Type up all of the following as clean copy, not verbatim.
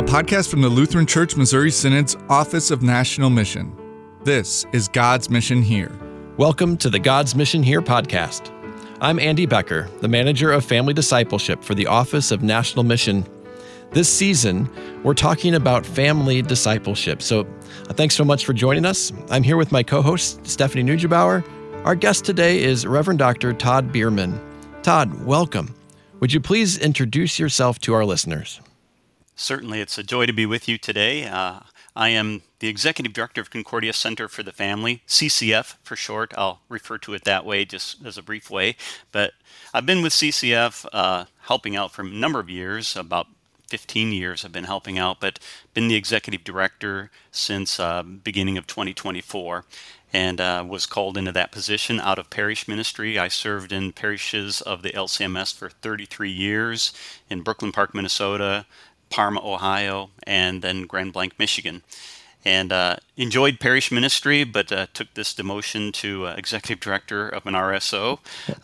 podcast from the Lutheran Church Missouri Synod's Office of National Mission. This is God's Mission Here. Welcome to the God's Mission Here podcast. I'm Andy Becker, the manager of family discipleship for the Office of National Mission. This season, we're talking about family discipleship. So thanks so much for joining us. I'm here with my co-host, Stephanie Neugebauer. Our guest today is Reverend Dr. Todd Bierman. Todd, welcome. Would you please introduce yourself to our listeners? Certainly, it's a joy to be with you today. I am the Executive Director of Concordia Center for the Family, CCF for short. I'll refer to it that way just as a brief way. But I've been with CCF helping out for a number of years, about 15 years I've been helping out, but been the Executive Director since beginning of 2024. And was called into that position out of parish ministry. I served in parishes of the LCMS for 33 years in Brooklyn Park, Minnesota, Parma, Ohio, and then Grand Blanc, Michigan. And enjoyed parish ministry, but took this demotion to executive director of an RSO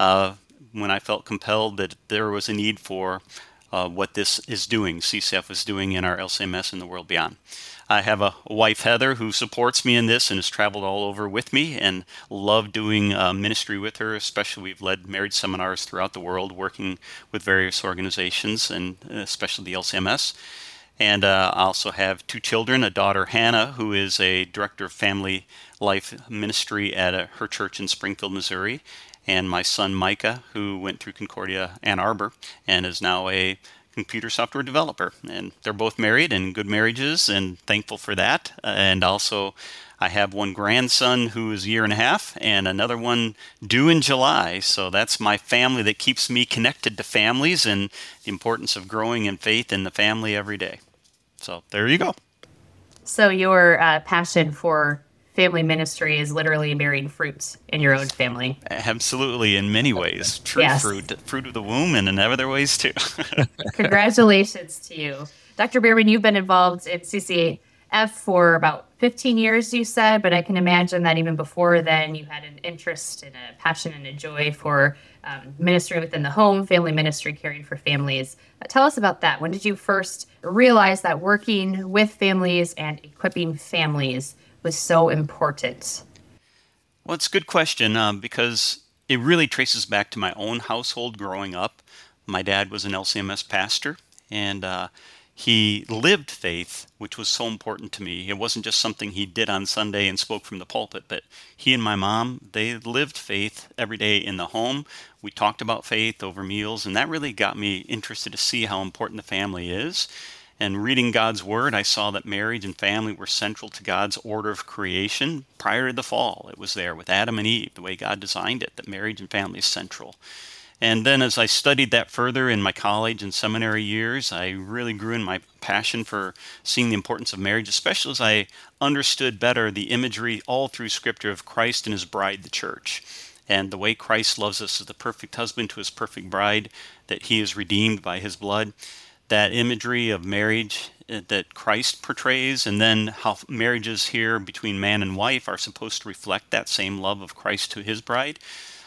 when I felt compelled that there was a need for what this is doing, CCF is doing in our LCMS and the world beyond. I have a wife, Heather, who supports me in this and has traveled all over with me, and love doing ministry with her. Especially, we've led marriage seminars throughout the world, working with various organizations, and especially the LCMS. And I also have two children, a daughter, Hannah, who is a director of family life ministry at her church in Springfield, Missouri, and my son, Micah, who went through Concordia Ann Arbor and is now a computer software developer. And they're both married and good marriages, and thankful for that. And also, I have one grandson who is a year and a half and another one due in July. So that's my family that keeps me connected to families and the importance of growing in faith in the family every day. So there you go. So your passion for family ministry is literally bearing fruit in your own family. Absolutely, in many ways. True. Yes. Fruit of the womb, and in other ways too. Congratulations to you. Dr. Bierman, you've been involved in CCF for about 15 years, you said, but I can imagine that even before then you had an interest and a passion and a joy for ministry within the home, family ministry, caring for families. Tell us about that. When did you first realize that working with families and equipping families was so important? Well, it's a good question because it really traces back to my own household growing up. My dad was an LCMS pastor, and he lived faith, which was so important to me. It wasn't just something he did on Sunday and spoke from the pulpit, but he and my mom, they lived faith every day in the home. We talked about faith over meals, and that really got me interested to see how important the family is. And reading God's Word, I saw that marriage and family were central to God's order of creation prior to the fall. It was there with Adam and Eve, the way God designed it, that marriage and family is central. And then as I studied that further in my college and seminary years, I really grew in my passion for seeing the importance of marriage, especially as I understood better the imagery all through Scripture of Christ and His bride, the church. And the way Christ loves us as the perfect husband to His perfect bride, that He is redeemed by His blood. That imagery of marriage that Christ portrays, and then how marriages here between man and wife are supposed to reflect that same love of Christ to His bride.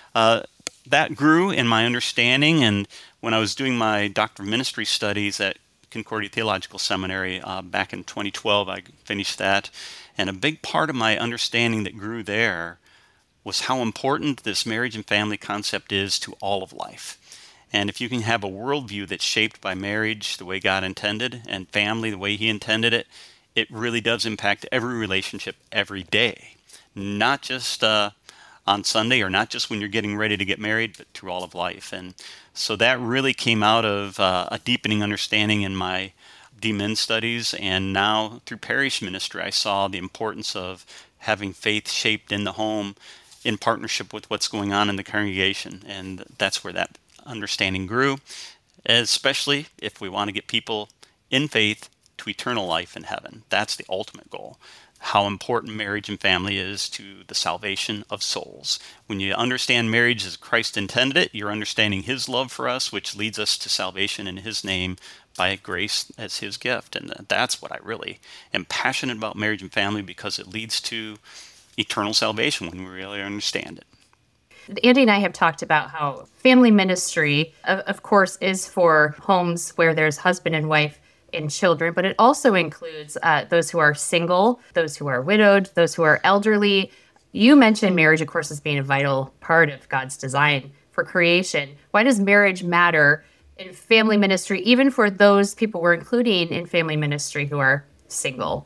That grew in my understanding, and when I was doing my Doctor of Ministry studies at Concordia Theological Seminary back in 2012, I finished that, and a big part of my understanding that grew there was how important this marriage and family concept is to all of life. And if you can have a worldview that's shaped by marriage the way God intended and family the way He intended it, it really does impact every relationship every day. Not just on Sunday or not just when you're getting ready to get married, but through all of life. And so that really came out of a deepening understanding in my DMin studies. And now through parish ministry, I saw the importance of having faith shaped in the home in partnership with what's going on in the congregation. And that's where that understanding grew, especially if we want to get people in faith to eternal life in heaven. That's the ultimate goal. How important marriage and family is to the salvation of souls. When you understand marriage as Christ intended it, you're understanding His love for us, which leads us to salvation in His name by grace as His gift. And that's what I really am passionate about marriage and family, because it leads to eternal salvation when we really understand it. Andy and I have talked about how family ministry, of course, is for homes where there's husband and wife in children, but it also includes those who are single, those who are widowed, those who are elderly. You mentioned marriage, of course, as being a vital part of God's design for creation. Why does marriage matter in family ministry, even for those people we're including in family ministry who are single?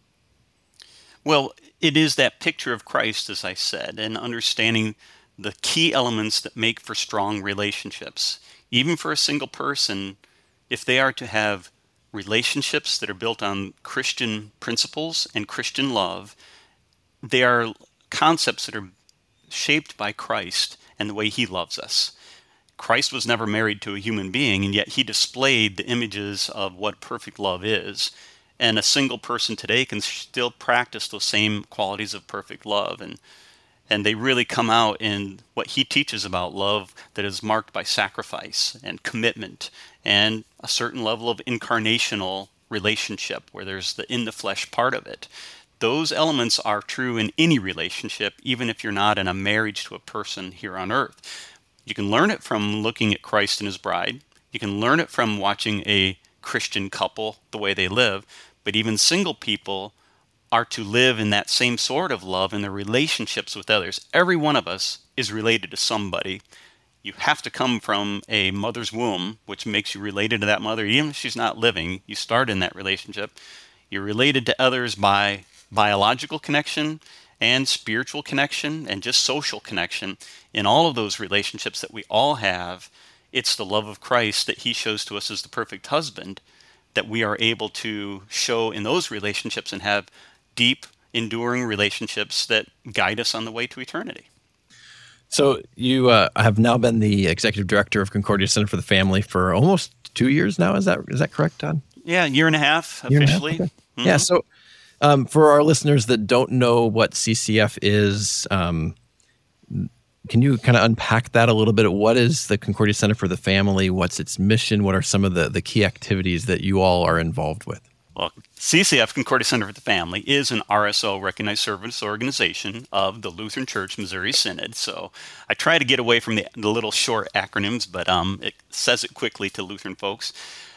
Well, it is that picture of Christ, as I said, and understanding the key elements that make for strong relationships. Even for a single person, if they are to have relationships that are built on Christian principles and Christian love, they are concepts that are shaped by Christ and the way he loves us. Christ was never married to a human being, and yet he displayed the images of what perfect love is. And a single person today can still practice those same qualities of perfect love. And they really come out in what he teaches about love that is marked by sacrifice and commitment and a certain level of incarnational relationship where there's the in the flesh part of it. Those elements are true in any relationship, even if you're not in a marriage to a person here on earth. You can learn it from looking at Christ and his bride. You can learn it from watching a Christian couple, the way they live. But even single people are to live in that same sort of love in their relationships with others. Every one of us is related to somebody. You have to come from a mother's womb, which makes you related to that mother. Even if she's not living, you start in that relationship. You're related to others by biological connection and spiritual connection and just social connection. In all of those relationships that we all have, it's the love of Christ that he shows to us as the perfect husband that we are able to show in those relationships and have deep, enduring relationships that guide us on the way to eternity. So you have now been the executive director of Concordia Center for the Family for almost 2 years now. Is that correct, Todd? Yeah, year and a half officially. Okay. Mm-hmm. Yeah. So for our listeners that don't know what CCF is, can you kind of unpack that a little bit? What is the Concordia Center for the Family? What's its mission? What are some of the key activities that you all are involved with? Well, CCF, Concordia Center for the Family, is an RSO, Recognized Service Organization of the Lutheran Church Missouri Synod. So I try to get away from the little short acronyms, but it says it quickly to Lutheran folks.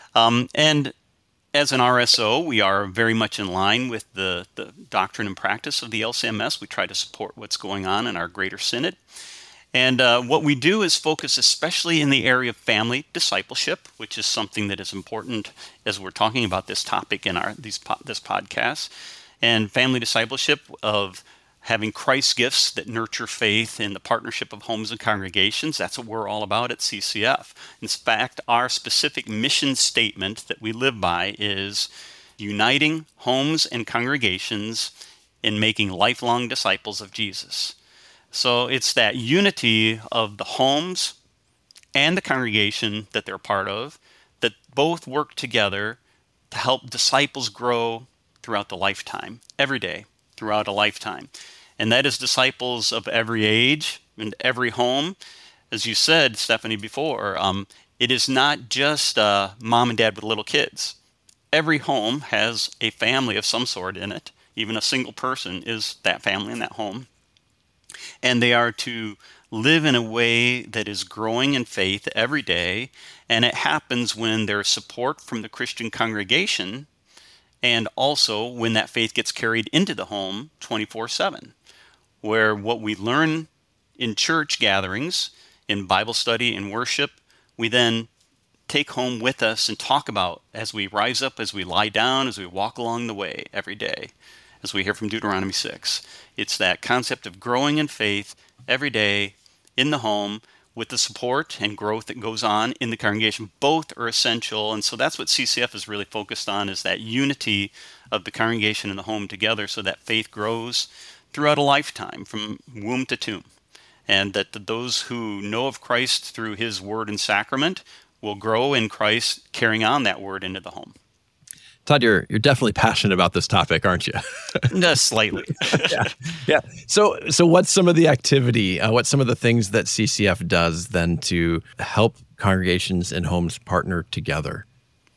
And as an RSO, we are very much in line with the doctrine and practice of the LCMS. We try to support what's going on in our greater synod. And what we do is focus especially in the area of family discipleship, which is something that is important as we're talking about this topic in this podcast. And family discipleship of having Christ's gifts that nurture faith in the partnership of homes and congregations. That's what we're all about at CCF. In fact, our specific mission statement that we live by is uniting homes and congregations in making lifelong disciples of Jesus. So it's that unity of the homes and the congregation that they're part of that both work together to help disciples grow throughout the lifetime, every day, throughout a lifetime. And that is disciples of every age and every home. As you said, Stephanie, before, it is not just mom and dad with little kids. Every home has a family of some sort in it. Even a single person is that family in that home. And they are to live in a way that is growing in faith every day. And it happens when there's support from the Christian congregation and also when that faith gets carried into the home 24/7, where what we learn in church gatherings, in Bible study and worship, we then take home with us and talk about as we rise up, as we lie down, as we walk along the way every day, as we hear from Deuteronomy 6. It's that concept of growing in faith every day in the home with the support and growth that goes on in the congregation. Both are essential. And so that's what CCF is really focused on, is that unity of the congregation and the home together so that faith grows throughout a lifetime from womb to tomb. And that those who know of Christ through his word and sacrament will grow in Christ, carrying on that word into the home. Todd, you're definitely passionate about this topic, aren't you? Just slightly. Yeah. So what's some of the activity? What's some of the things that CCF does then to help congregations and homes partner together?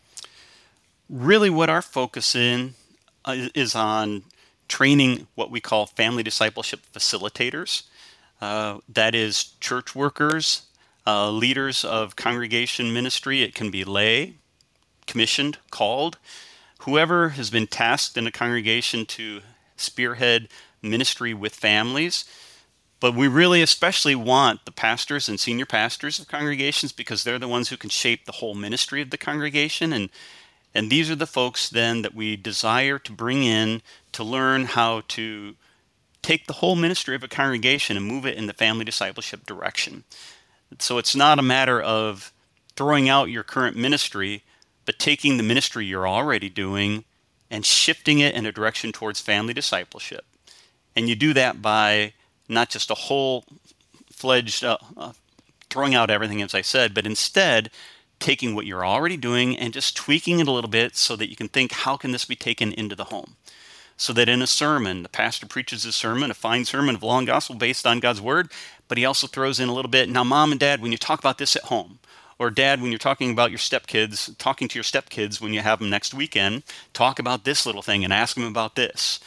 Really, what our focus is on training what we call family discipleship facilitators. That is church workers, leaders of congregation ministry. It can be lay, commissioned, called, whoever has been tasked in a congregation to spearhead ministry with families. But we really especially want the pastors and senior pastors of congregations, because they're the ones who can shape the whole ministry of the congregation. And these are the folks then that we desire to bring in to learn how to take the whole ministry of a congregation and move it in the family discipleship direction. So it's not a matter of throwing out your current ministry, but taking the ministry you're already doing and shifting it in a direction towards family discipleship. And you do that by not just a whole-fledged throwing out everything, as I said, but instead taking what you're already doing and just tweaking it a little bit so that you can think, how can this be taken into the home? So that in a sermon, the pastor preaches a sermon, a fine sermon of law and gospel based on God's word, but he also throws in a little bit, now, Mom and Dad, when you talk about this at home, or Dad, when you're talking about your stepkids, talking to your stepkids when you have them next weekend, talk about this little thing and ask them about this.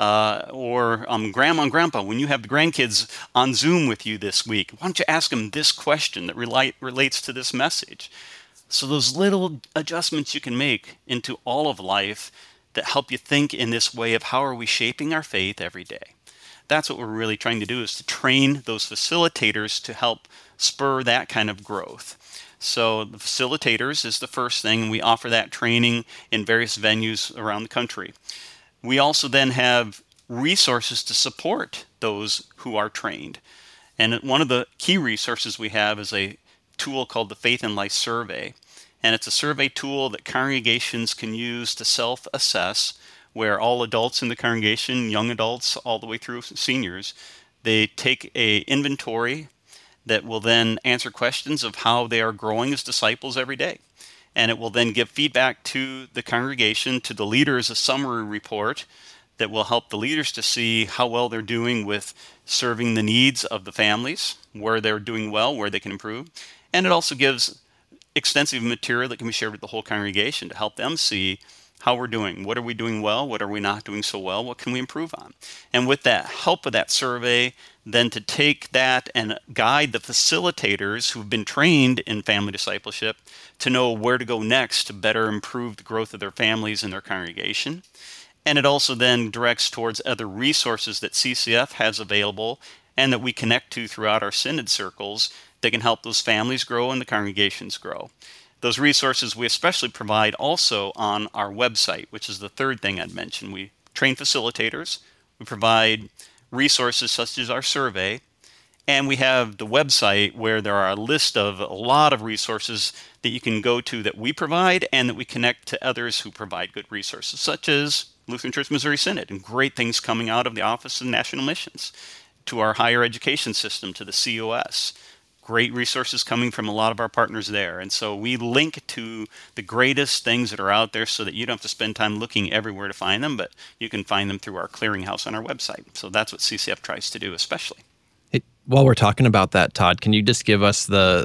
Or Grandma and Grandpa, when you have the grandkids on Zoom with you this week, why don't you ask them this question that relates to this message? So those little adjustments you can make into all of life that help you think in this way of how are we shaping our faith every day. That's what we're really trying to do, is to train those facilitators to help spur that kind of growth. So the facilitators is the first thing, and we offer that training in various venues around the country. We also then have resources to support those who are trained. And one of the key resources we have is a tool called the Faith and Life Survey. And it's a survey tool that congregations can use to self-assess, where all adults in the congregation, young adults all the way through seniors, they take an inventory that will then answer questions of how they are growing as disciples every day. And it will then give feedback to the congregation, to the leaders, a summary report that will help the leaders to see how well they're doing with serving the needs of the families, where they're doing well, where they can improve. And it also gives extensive material that can be shared with the whole congregation to help them see how we're doing. What are we doing well? What are we not doing so well? What can we improve on? And with that help of that survey, then to take that and guide the facilitators who've been trained in family discipleship to know where to go next to better improve the growth of their families and their congregation. And it also then directs towards other resources that CCF has available and that we connect to throughout our synod circles that can help those families grow and the congregations grow. Those resources we especially provide also on our website, which is the third thing I'd mentioned. We train facilitators, we provide resources such as our survey, and we have the website where there are a list of a lot of resources that you can go to that we provide and that we connect to others who provide good resources, such as Lutheran Church Missouri Synod and great things coming out of the Office of National Missions, to our higher education system, to the COS. Great resources coming from a lot of our partners there. And so we link to the greatest things that are out there so that you don't have to spend time looking everywhere to find them, but you can find them through our clearinghouse on our website. So that's what CCF tries to do especially. Hey, while we're talking about that, Todd, can you just give us the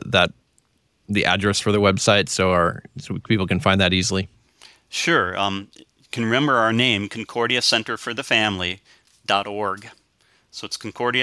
address for the website so people can find that easily? Sure. You can remember our name, Concordia Center for the Family.org. So it's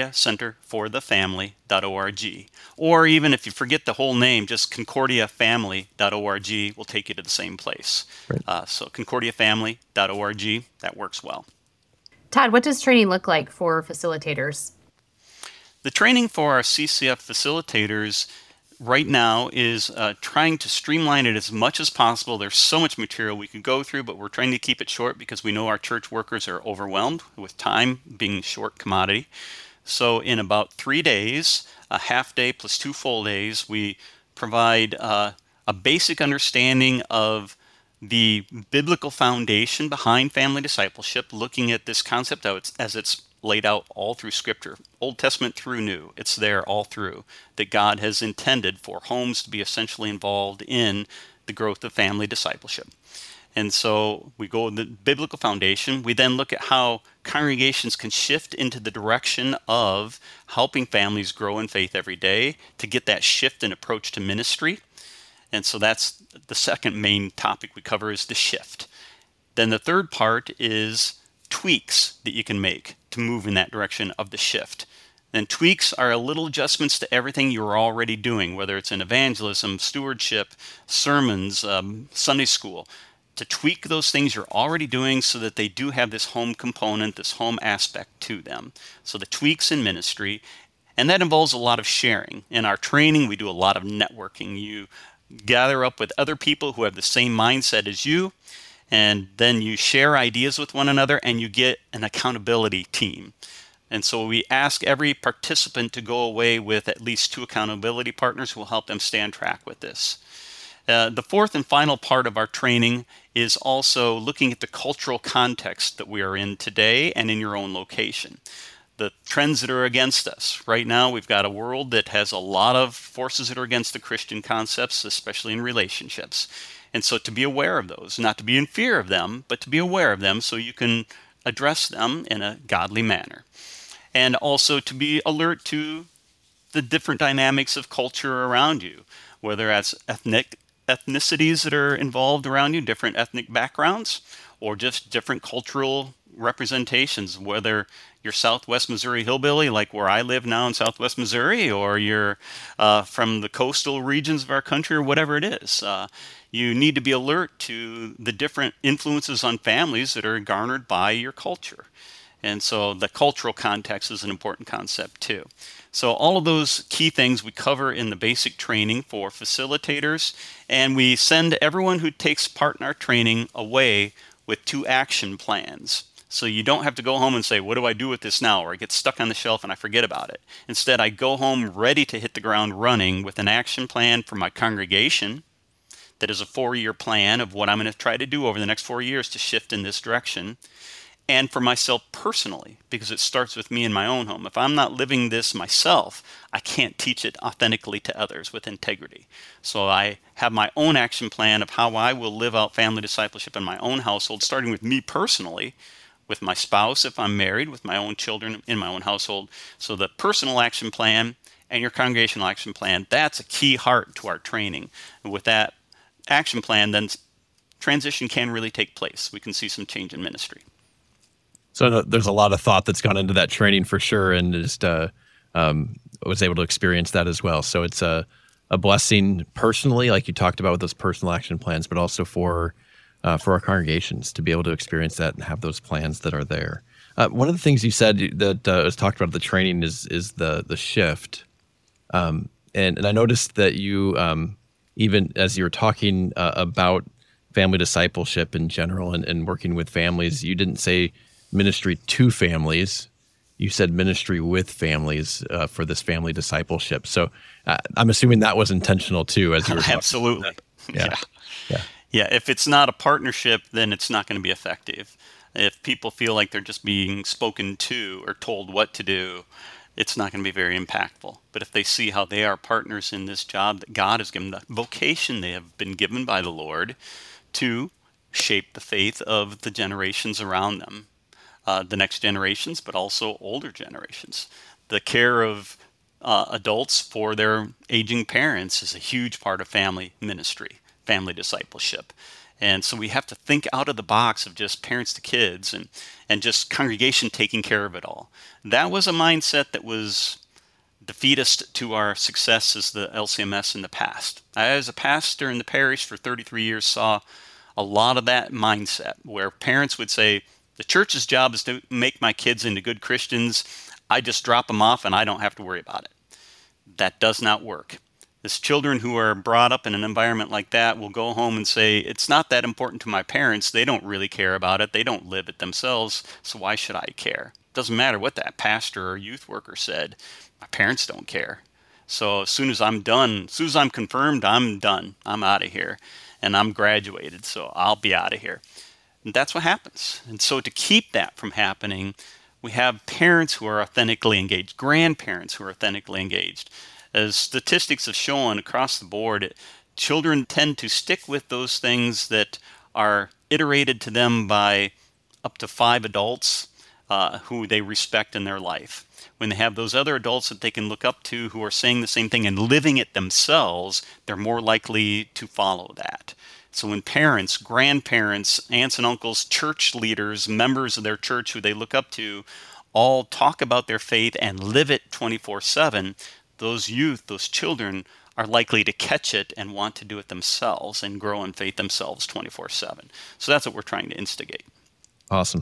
concordiacenterforthefamily.org. Or even if you forget the whole name, just concordiafamily.org will take you to the same place. Right. So concordiafamily.org, that works well. Todd, what does training look like for facilitators? The training for our CCF facilitators right now is trying to streamline it as much as possible. There's so much material we could go through, but we're trying to keep it short because we know our church workers are overwhelmed with time being short commodity. So in about 3 days, a half day plus 2 full days, we provide a basic understanding of the biblical foundation behind family discipleship, looking at this concept as it's laid out all through Scripture, Old Testament through New. It's there all through, that God has intended for homes to be essentially involved in the growth of family discipleship. And so we go with the biblical foundation. We then look at how congregations can shift into the direction of helping families grow in faith every day to get that shift in approach to ministry. And so that's the second main topic we cover, is the shift. Then the third part is tweaks that you can make to move in that direction of the shift. Then tweaks are a little adjustments to everything you're already doing, whether it's in evangelism, stewardship, sermons, Sunday school, to tweak those things you're already doing so that they do have this home component, this home aspect to them. So the tweaks in ministry, and that involves a lot of sharing. In our training, we do a lot of networking. You gather up with other people who have the same mindset as you, and then you share ideas with one another, and you get an accountability team. And so we ask every participant to go away with at least 2 accountability partners who will help them stay on track with this. The fourth and final part of our training is also looking at the cultural context that we are in today and in your own location. The trends that are against us. Right now, we've got a world that has a lot of forces that are against the Christian concepts, especially in relationships. And so to be aware of those, not to be in fear of them, but to be aware of them so you can address them in a godly manner. And also to be alert to the different dynamics of culture around you, whether that's ethnicities that are involved around you, different ethnic backgrounds, or just different cultural representations, whether you're Southwest Missouri hillbilly, like where I live now in Southwest Missouri, or you're from the coastal regions of our country, or whatever it is. You need to be alert to the different influences on families that are garnered by your culture. And so the cultural context is an important concept too. So all of those key things we cover in the basic training for facilitators, and we send everyone who takes part in our training away with 2 action plans. So you don't have to go home and say, what do I do with this now? Or I get stuck on the shelf and I forget about it. Instead, I go home ready to hit the ground running with an action plan for my congregation that is a 4-year plan of what I'm going to try to do over the next 4 years to shift in this direction. And for myself personally, because it starts with me in my own home. If I'm not living this myself, I can't teach it authentically to others with integrity. So I have my own action plan of how I will live out family discipleship in my own household, starting with me personally, with my spouse if I'm married, with my own children in my own household. So the personal action plan and your congregational action plan, that's a key heart to our training. And with that action plan, then transition can really take place. We can see some change in ministry. So there's a lot of thought that's gone into that training for sure, and just was able to experience that as well. So it's a blessing personally, like you talked about with those personal action plans, but also for our congregations to be able to experience that and have those plans that are there. One of the things you said that was talked about at the training is the shift, and I noticed that you even as you were talking about family discipleship in general and working with families, you didn't say ministry to families. You said ministry with families for this family discipleship. So I'm assuming that was intentional too, as you were talking. Absolutely. Yeah. Yeah. If it's not a partnership, then it's not going to be effective. If people feel like they're just being spoken to or told what to do, it's not going to be very impactful. But if they see how they are partners in this job that God has given, the vocation they have been given by the Lord to shape the faith of the generations around them. The next generations, but also older generations. The care of adults for their aging parents is a huge part of family ministry, family discipleship. And so we have to think out of the box of just parents to kids and just congregation taking care of it all. That was a mindset that was defeatist to our success as the LCMS in the past. I, as a pastor in the parish for 33 years, saw a lot of that mindset where parents would say, the church's job is to make my kids into good Christians. I just drop them off and I don't have to worry about it. That does not work. As children who are brought up in an environment like that will go home and say, it's not that important to my parents. They don't really care about it. They don't live it themselves. So why should I care? It doesn't matter what that pastor or youth worker said. My parents don't care. So as soon as I'm done, as soon as I'm confirmed, I'm done. I'm out of here. And I'm graduated, so I'll be out of here. And that's what happens. And so to keep that from happening, we have parents who are authentically engaged, grandparents who are authentically engaged. As statistics have shown across the board, children tend to stick with those things that are iterated to them by up to 5 adults who they respect in their life. When they have those other adults that they can look up to who are saying the same thing and living it themselves, they're more likely to follow that. So when parents, grandparents, aunts and uncles, church leaders, members of their church who they look up to, all talk about their faith and live it 24/7, those youth, those children are likely to catch it and want to do it themselves and grow in faith themselves 24/7. So that's what we're trying to instigate. Awesome.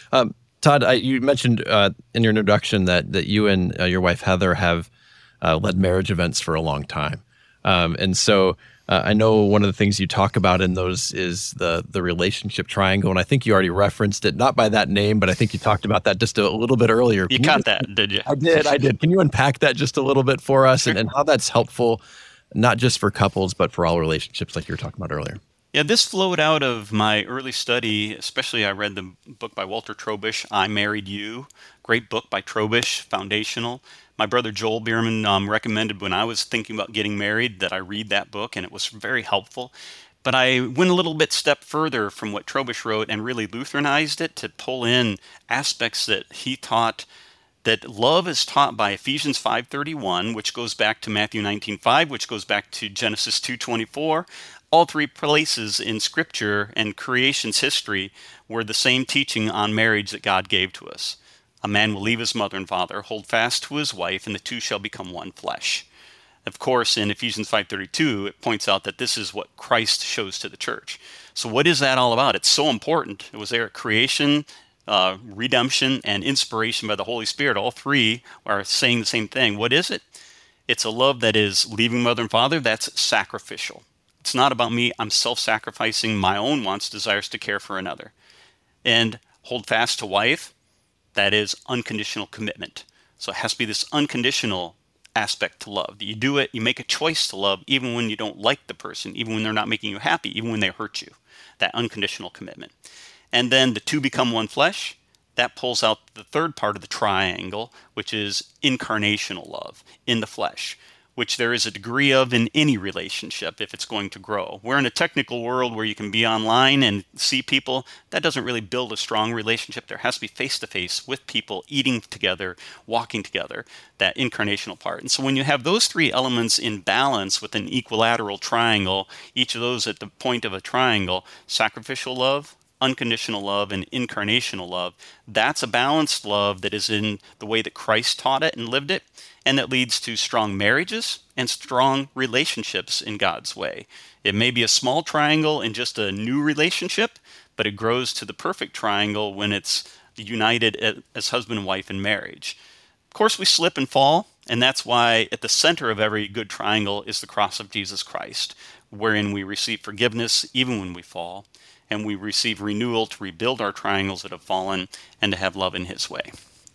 Todd, you mentioned in your introduction that you and your wife Heather have led marriage events for a long time. And so I know one of the things you talk about in those is the relationship triangle. And I think you already referenced it, not by that name, but I think you talked about that just a little bit earlier. You caught that, did you? I did. Can you unpack that just a little bit for us, Sure. and how that's helpful, not just for couples, but for all relationships like you were talking about earlier? Yeah, this flowed out of my early study, especially I read the book by Walter Trobisch, I Married You. Great book by Trobisch, foundational. My brother Joel Bierman recommended when I was thinking about getting married that I read that book, and it was very helpful. But I went a little bit step further from what Trobisch wrote and really Lutheranized it to pull in aspects that he taught, that love is taught by Ephesians 5:31, which goes back to Matthew 19:5, which goes back to Genesis 2:24. All three places in Scripture and creation's history were the same teaching on marriage that God gave to us. A man will leave his mother and father, hold fast to his wife, and the two shall become one flesh. Of course, in Ephesians 5:32, it points out that this is what Christ shows to the church. So what is that all about? It's so important. It was there at creation, redemption, and inspiration by the Holy Spirit. All three are saying the same thing. What is it? It's a love that is leaving mother and father. That's sacrificial. It's not about me. I'm self-sacrificing my own wants, desires to care for another. And hold fast to wife. That is unconditional commitment. So it has to be this unconditional aspect to love. You do it, you make a choice to love even when you don't like the person, even when they're not making you happy, even when they hurt you. That unconditional commitment. And then the two become one flesh. That pulls out the third part of the triangle, which is incarnational love in the flesh, which there is a degree of in any relationship if it's going to grow. We're in a technical world where you can be online and see people. That doesn't really build a strong relationship. There has to be face-to-face with people, eating together, walking together, that incarnational part. And so when you have those three elements in balance with an equilateral triangle, each of those at the point of a triangle, sacrificial love, unconditional love, and incarnational love, that's a balanced love that is in the way that Christ taught it and lived it, and that leads to strong marriages and strong relationships in God's way. It may be a small triangle in just a new relationship, but it grows to the perfect triangle when it's united as husband and wife in marriage. Of course, we slip and fall, and that's why at the center of every good triangle is the cross of Jesus Christ, wherein we receive forgiveness even when we fall, and we receive renewal to rebuild our triangles that have fallen and to have love in His way.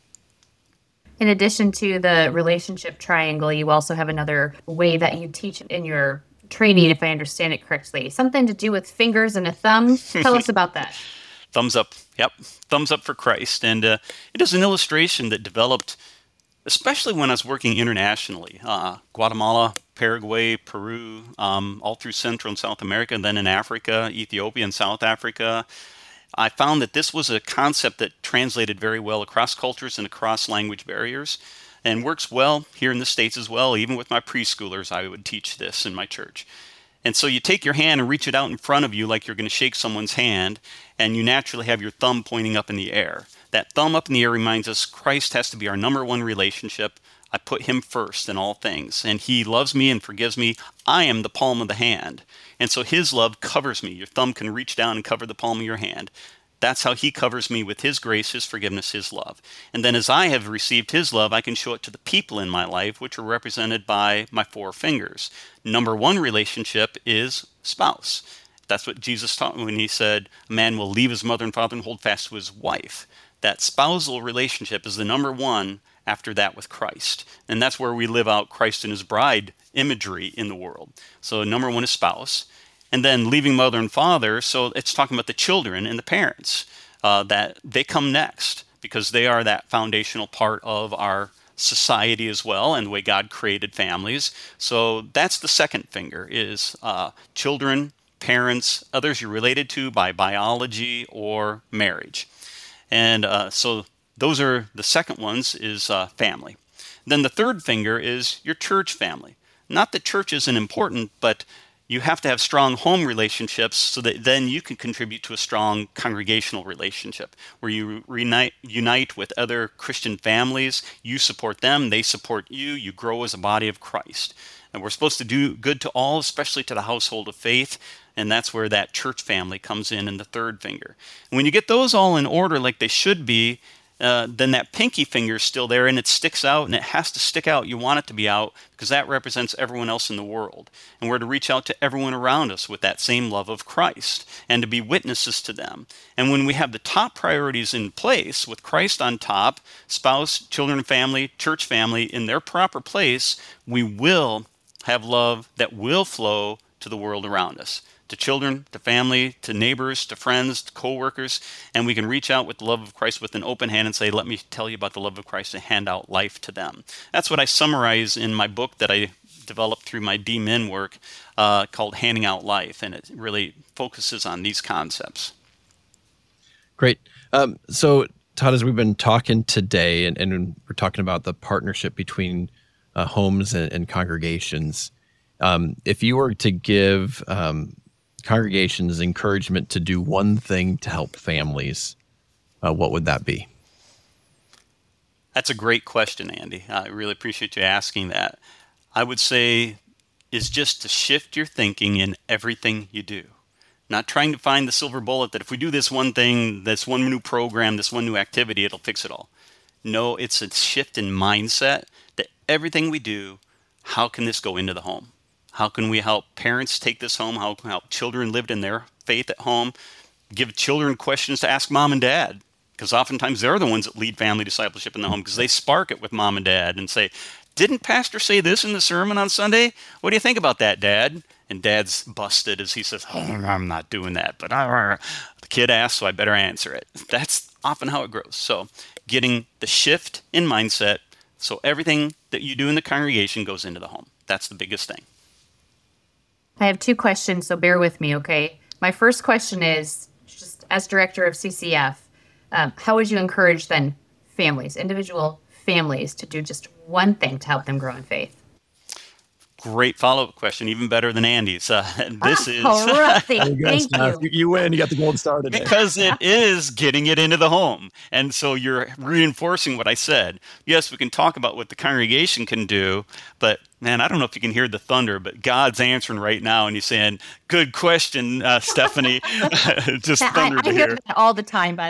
In addition to the relationship triangle, you also have another way that you teach in your training, if I understand it correctly. Something to do with fingers and a thumb. Tell us about that. Thumbs up. Yep. Thumbs up for Christ. And it is an illustration that developed, especially when I was working internationally. Guatemala, Paraguay, Peru, all through Central and South America, and then in Africa, Ethiopia and South Africa. I found that this was a concept that translated very well across cultures and across language barriers, and works well here in the States as well. Even with my preschoolers, I would teach this in my church. And so you take your hand and reach it out in front of you like you're going to shake someone's hand, and you naturally have your thumb pointing up in the air. That thumb up in the air reminds us Christ has to be our number one relationship. I put Him first in all things, and He loves me and forgives me. I am the palm of the hand. And so His love covers me. Your thumb can reach down and cover the palm of your hand. That's how He covers me with His grace, His forgiveness, His love. And then as I have received His love, I can show it to the people in my life, which are represented by my four fingers. Number one relationship is spouse. That's what Jesus taught when He said, a man will leave his mother and father and hold fast to his wife. That spousal relationship is the number one after that with Christ. And that's where we live out Christ and His bride imagery in the world. So number one is spouse. And then leaving mother and father, so it's talking about the children and the parents, that they come next because they are that foundational part of our society as well and the way God created families. So that's the second finger is children, parents, others you're related to by biology or marriage. And so those are the second ones is family. Then the third finger is your church family. Not that church isn't important, but you have to have strong home relationships so that then you can contribute to a strong congregational relationship where you unite with other Christian families. You support them, they support you, you grow as a body of Christ. And we're supposed to do good to all, especially to the household of faith. And that's where that church family comes in the third finger. And when you get those all in order like they should be, then that pinky finger is still there and it sticks out, and it has to stick out. You want it to be out because that represents everyone else in the world. And we're to reach out to everyone around us with that same love of Christ and to be witnesses to them. And when we have the top priorities in place with Christ on top, spouse, children, family, church family in their proper place, we will have love that will flow to the world around us. To children, to family, to neighbors, to friends, to co-workers, and we can reach out with the love of Christ with an open hand and say, let me tell you about the love of Christ, and hand out life to them. That's what I summarize in my book that I developed through my D-Min work called Handing Out Life, and it really focuses on these concepts. Great. So, Todd, as we've been talking today, and we're talking about the partnership between homes and congregations, if you were to give congregations encouragement to do one thing to help families, what would that be? That's a great question, Andy. I really appreciate you asking that. I would say is just to shift your thinking in everything you do. Not trying to find the silver bullet that if we do this one thing, this one new program, this one new activity, it'll fix it all. No, it's a shift in mindset that everything we do, how can this go into the home? How can we help parents take this home? How can we help children live in their faith at home? Give children questions to ask mom and dad, because oftentimes they're the ones that lead family discipleship in the home because they spark it with mom and dad and say, didn't pastor say this in the sermon on Sunday? What do you think about that, Dad? And Dad's busted as he says, oh, I'm not doing that. But the kid asked, so I better answer it. That's often how it grows. So getting the shift in mindset so everything that you do in the congregation goes into the home. That's the biggest thing. I have two questions, so bear with me, okay? My first question is, just as director of CCF, how would you encourage then families, individual families, to do just one thing to help them grow in faith? Great follow-up question, even better than Andy's. This is Thank you. You win. You got the gold star today. Because it is getting it into the home. And so you're reinforcing what I said. Yes, we can talk about what the congregation can do, but man, I don't know if you can hear the thunder, but God's answering right now, and he's saying, good question, Stephanie. Just thunder to I hear. hear that all the time, by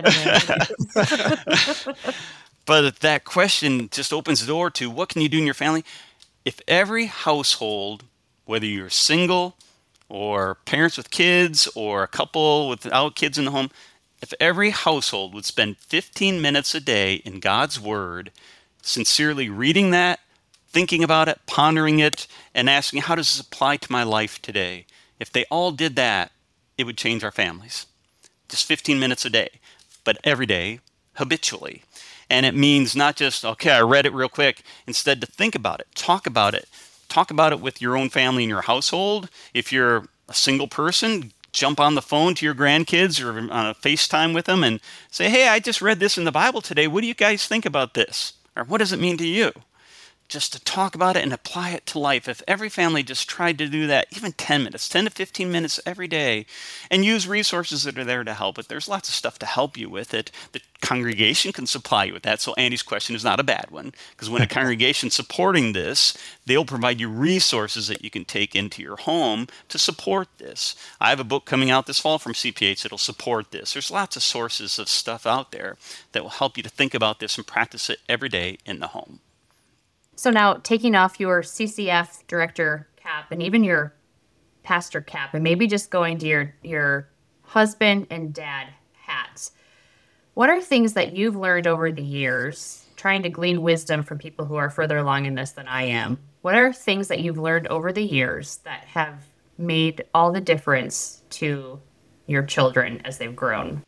the way. But that question just opens the door to what can you do in your family? If every household, whether you're single or parents with kids or a couple without kids in the home, if every household would spend 15 minutes a day in God's Word, sincerely reading that, thinking about it, pondering it, and asking, how does this apply to my life today? If they all did that, it would change our families. Just 15 minutes a day, but every day, habitually. And it means not just, okay, I read it real quick. Instead, to think about it, talk about it. Talk about it with your own family and your household. If you're a single person, jump on the phone to your grandkids or on a FaceTime with them and say, hey, I just read this in the Bible today. What do you guys think about this? Or what does it mean to you? Just to talk about it and apply it to life. If every family just tried to do that, even 10 minutes, 10 to 15 minutes every day, and use resources that are there to help it. There's lots of stuff to help you with it. The congregation can supply you with that. So Andy's question is not a bad one, because when a congregation's supporting this, they'll provide you resources that you can take into your home to support this. I have a book coming out this fall from CPH that'll support this. There's lots of sources of stuff out there that will help you to think about this and practice it every day in the home. So now, taking off your CCF director cap and even your pastor cap, and maybe just going to your husband and dad hats, what are things that you've learned over the years, trying to glean wisdom from people who are further along in this than I am? What are things that you've learned over the years that have made all the difference to your children as they've grown?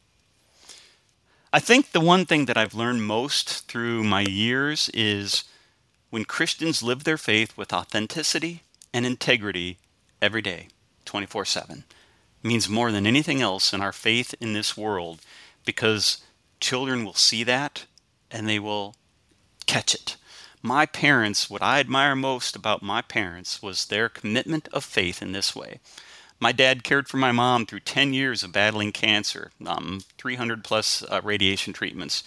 I think the one thing that I've learned most through my years is when Christians live their faith with authenticity and integrity every day, 24/7, means more than anything else in our faith in this world, because children will see that and they will catch it. my parents, what I admire most about my parents was their commitment of faith in this way. My dad cared for my mom through 10 years of battling cancer, 300 plus radiation treatments.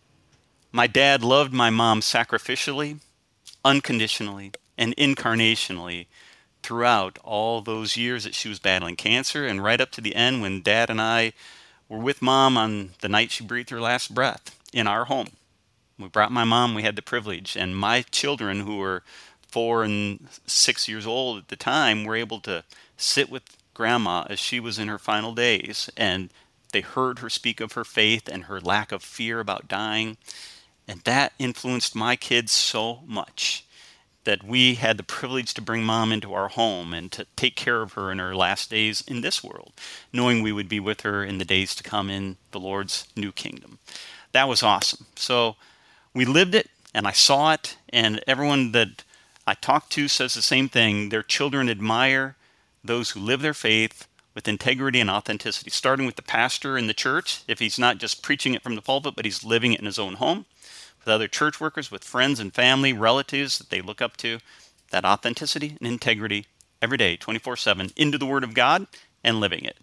My dad loved my mom sacrificially, unconditionally, and incarnationally throughout all those years that she was battling cancer, and right up to the end when Dad and I were with Mom on the night she breathed her last breath in our home. We brought my mom, we had the privilege, and my children, who were 4 and 6 years old at the time, were able to sit with Grandma as she was in her final days, and they heard her speak of her faith and her lack of fear about dying, and that influenced my kids so much that we had the privilege to bring Mom into our home and to take care of her in her last days in this world, knowing we would be with her in the days to come in the Lord's new kingdom. That was awesome. So we lived it, and I saw it, and everyone that I talked to says the same thing. Their children admire those who live their faith with integrity and authenticity, starting with the pastor in the church, if he's not just preaching it from the pulpit, but he's living it in his own home, with other church workers, with friends and family, relatives that they look up to, that authenticity and integrity every day, 24/7, into the Word of God and living it.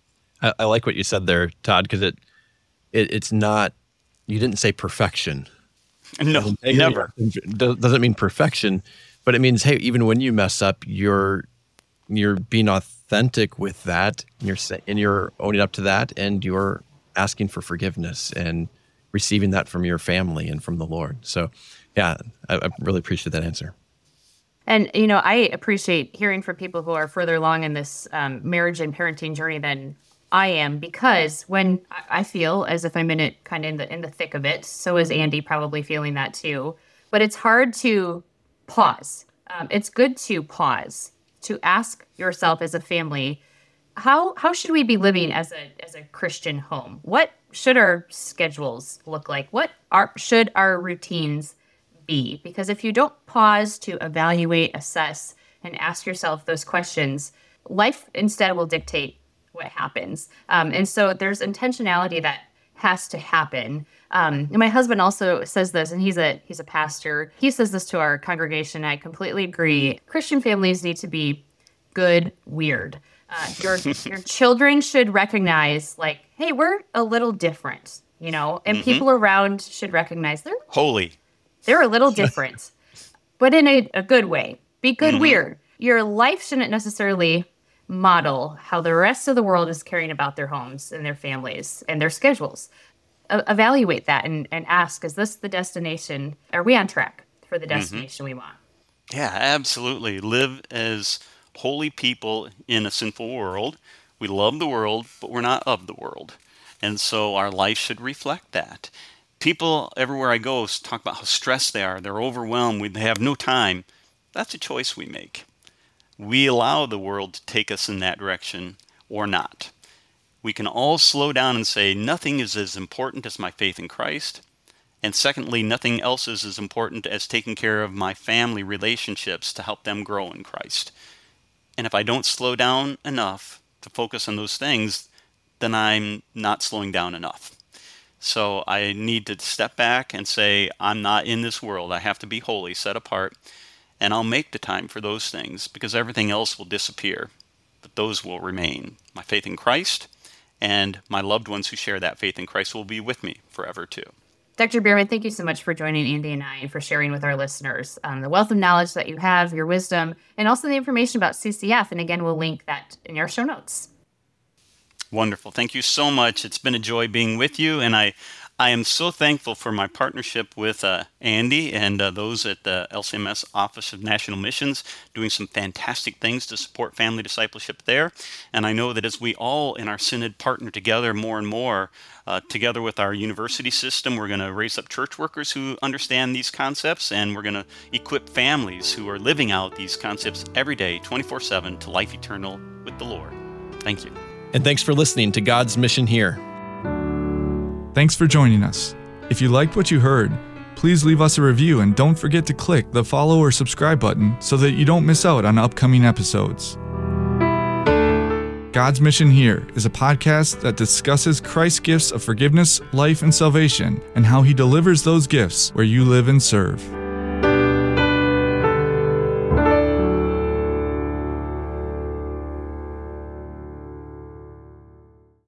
I like what you said there, Todd, because it's not, you didn't say perfection. No, never. Doesn't mean perfection, but it means, hey, even when you mess up, you're being authentic with that, and you're owning up to that, and you're asking for forgiveness and receiving that from your family and from the Lord. So, yeah, I really appreciate that answer. And, you know, I appreciate hearing from people who are further along in this marriage and parenting journey than I am, because when I feel as if I'm in it, kind of in the thick of it, so is Andy probably feeling that too. But it's hard to pause. It's good to pause, to ask yourself as a family, how should we be living as a Christian home? What should our schedules look like? What should our routines be? Because if you don't pause to evaluate, assess, and ask yourself those questions, life instead will dictate what happens. And so there's intentionality that has to happen. And my husband also says this, and he's a pastor. He says this to our congregation. I completely agree. Christian families need to be good, weird. Your children should recognize, like, hey, we're a little different, you know, and people around should recognize they're holy. They're a little different, but in a good way. Be good, weird. Your life shouldn't necessarily model how the rest of the world is caring about their homes and their families and their schedules. Evaluate that and ask, is this the destination? Are we on track for the destination we want? Yeah, absolutely. Live as holy people in a sinful world. We love the world, but we're not of the world. And so our life should reflect that. People everywhere I go talk about how stressed they are. They're overwhelmed. They have no time. That's a choice we make. We allow the world to take us in that direction or not. We can all slow down and say, nothing is as important as my faith in Christ. And secondly, nothing else is as important as taking care of my family relationships to help them grow in Christ. And if I don't slow down enough to focus on those things, then I'm not slowing down enough. So I need to step back and say, I'm not in this world. I have to be holy, set apart, and I'll make the time for those things because everything else will disappear, but those will remain. My faith in Christ and my loved ones who share that faith in Christ will be with me forever too. Dr. Bierman, thank you so much for joining Andy and I and for sharing with our listeners the wealth of knowledge that you have, your wisdom, and also the information about CCF. And again, we'll link that in our show notes. Wonderful. Thank you so much. It's been a joy being with you, and I am so thankful for my partnership with Andy and those at the LCMS Office of National Missions, doing some fantastic things to support family discipleship there. And I know that as we all in our synod partner together more and more, together with our university system, we're going to raise up church workers who understand these concepts, and we're going to equip families who are living out these concepts every day, 24/7, to life eternal with the Lord. Thank you. And thanks for listening to God's Mission Here. Thanks for joining us. If you liked what you heard, please leave us a review and don't forget to click the follow or subscribe button so that you don't miss out on upcoming episodes. God's Mission Here is a podcast that discusses Christ's gifts of forgiveness, life, and salvation, and how he delivers those gifts where you live and serve.